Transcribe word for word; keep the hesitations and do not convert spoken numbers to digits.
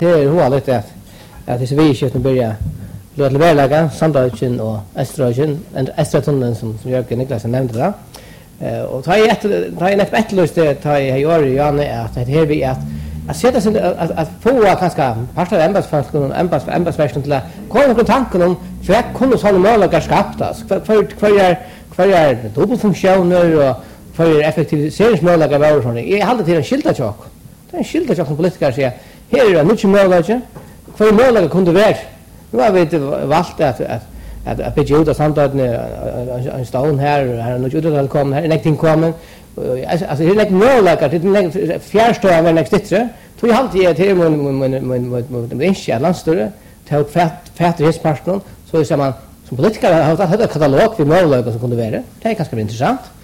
Det är hur lite att att det så vi inte börja låta välaga Sandalchen och Estrogen och Estrotunneln som som Jörgen Niklas nämnde där. Eh och ta ett ta en ett lust det ta i gör ju att det här vi att att sätta sig att att få kanske passa ämbetsfunktionen ämbets ämbetsverksamheten till komma på tanken om för att kunna såna möjligheter skapas för för för är för är dubbelfunktioner och för effektiviseringsmöjligheter var såna. Jag håller till en skilta chock. Det är en skilta chock som politiker säger här är det mycket möjligheter för möjligheter kunde vara. Nu har vi inte valt att att att att bygga ut och samtidigt en stån här här något utan kommer här någonting kommer alltså det är liksom möjligheter det är fjärrstå av en extra tror jag alltid till mun mun mun mun inte landstörre ta fett fett resparten så är man som politiker har haft en katalog med möjligheter som kunde vara det är ganska intressant.